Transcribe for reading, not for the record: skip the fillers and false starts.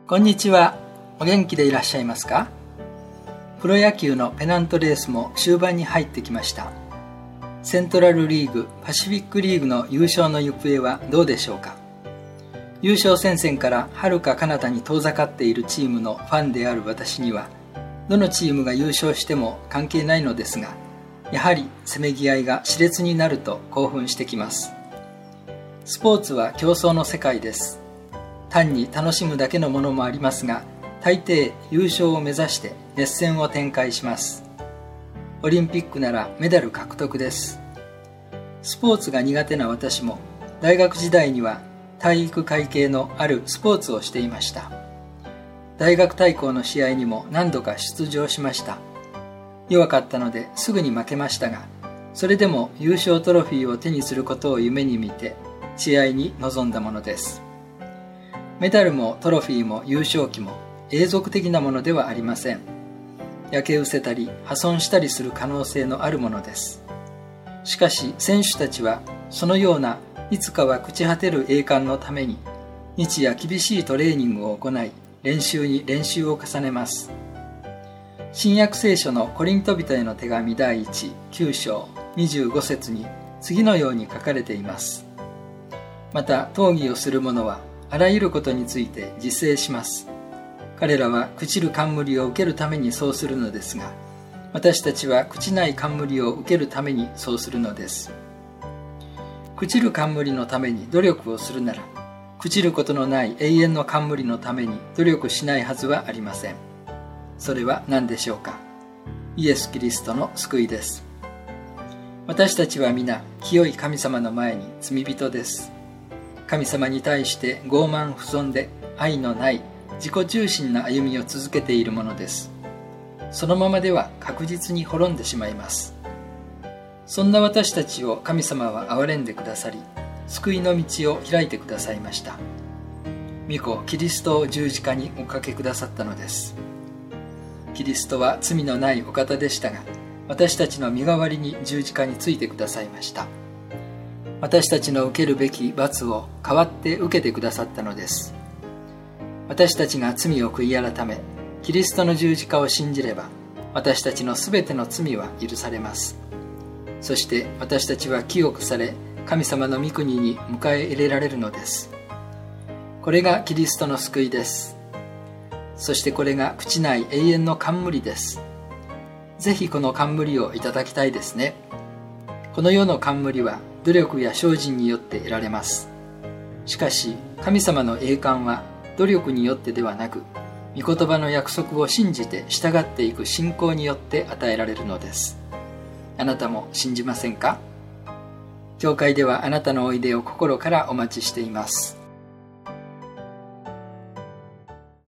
こんにちは。お元気でいらっしゃいますか？プロ野球のペナントレースも終盤に入ってきました。セントラルリーグ、パシフィックリーグの優勝の行方はどうでしょうか？優勝戦線から遥か彼方に遠ざかっているチームのファンである私には、どのチームが優勝しても関係ないのですが、やはりせめぎ合いが熾烈になると興奮してきます。スポーツは競争の世界です。単に楽しむだけのものもありますが、大抵優勝を目指して熱戦を展開します。オリンピックならメダル獲得です。スポーツが苦手な私も、大学時代には体育会系のあるスポーツをしていました。大学対抗の試合にも何度か出場しました。弱かったのですぐに負けましたが、それでも優勝トロフィーを手にすることを夢に見て試合に臨んだものです。メダルもトロフィーも優勝旗も永続的なものではありません。焼け失せたり破損したりする可能性のあるものです。しかし選手たちはそのようないつかは朽ち果てる栄冠のために日夜厳しいトレーニングを行い、練習に練習を重ねます。新約聖書のコリント人への手紙第1、9章25節に次のように書かれています。また討議をする者はあらゆることについて自制します。彼らは朽ちる冠を受けるためにそうするのですが、私たちは朽ちない冠を受けるためにそうするのです。朽ちる冠のために努力をするなら、朽ちることのない永遠の冠のために努力しないはずはありません。それは何でしょうか？イエス・キリストの救いです。私たちは皆清い神様の前に罪人です。神様に対して傲慢不遜で愛のない自己中心な歩みを続けているものです。そのままでは確実に滅んでしまいます。そんな私たちを神様は憐れんでくださり、救いの道を開いてくださいました。御子キリストを十字架におかけくださったのです。キリストは罪のないお方でしたが、私たちの身代わりに十字架についてくださいました。私たちの受けるべき罰を代わって受けてくださったのです。私たちが罪を悔い改め、キリストの十字架を信じれば、私たちのすべての罪は許されます。そして私たちは清くされ、神様の御国に迎え入れられるのです。これがキリストの救いです。そしてこれが朽ちない永遠の冠です。ぜひこの冠をいただきたいですね。この世の冠は努力や精進によって得られます。しかし神様の栄冠は努力によってではなく、御言葉の約束を信じて従っていく信仰によって与えられるのです。あなたも信じませんか？教会ではあなたのおいでを心からお待ちしています。